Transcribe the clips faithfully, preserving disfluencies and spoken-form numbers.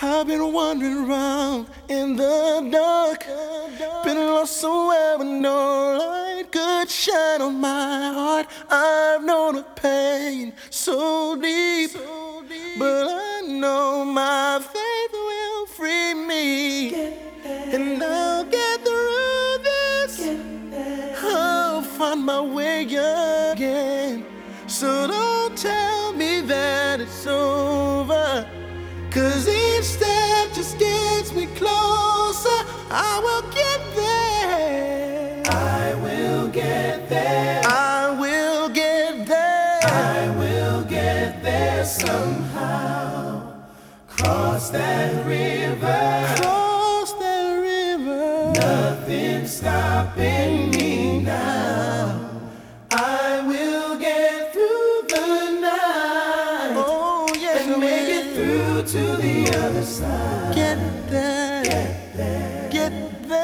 I've been wandering around in the dark, been lost somewhere with no light could shine on my heart. I've known a pain so deep, but I know my faith will free me, and I'll get through this. I'll find my way again. So don't tell me that it's over, 'cause each step just gets me closer. I will get there. I will get there. I will get there. I will get there somehow. Cross that river. Cross that river. Nothing's stopping me now. I will get through the night. Oh, yes, and make it through to the other side. Get there. Get there. Get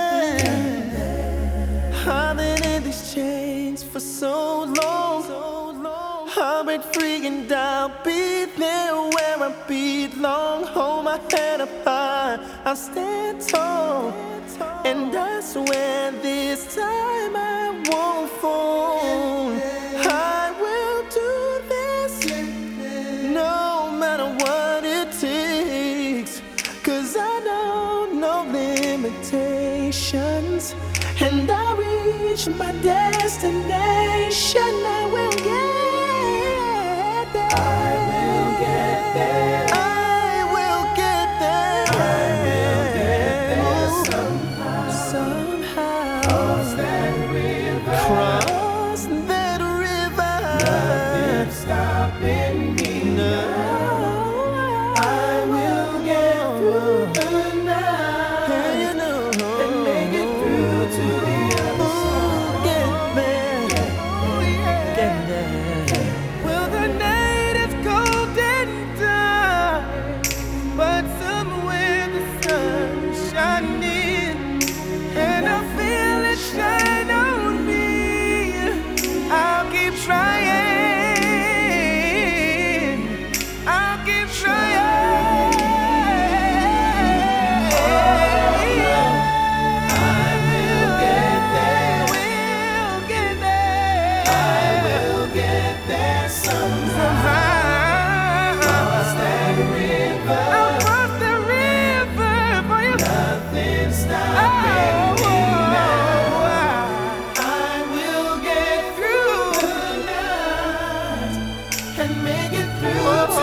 there. I've been in these chains for so long. I've been free and I'll be there where I belong. Hold my head up high, I'll stand tall, and I swear this time I won't fall. I will do this no matter what it takes, 'cause I know no limitations, and I reach my destination. I will get there. I will get there. I will get there. I will get there somehow. Somehow. Cross that river. Cross that river. Nothing's stopping me now. I will get through the night. Hey, you know. And make it through to the other side. Get there. Get there. Well, the night is cold and dark, but somewhere the sun's shining, and I feel it shine on me. I'll keep trying. I'll keep trying. I will get there. We'll get there. I will get there somehow. Cross that river. I'll cross the river for you. Nothing's stopping me now. I will get through the night and make it through